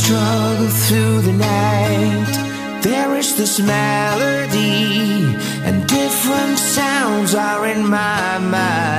struggle through the night, there is this melody, and different sounds are in my mind.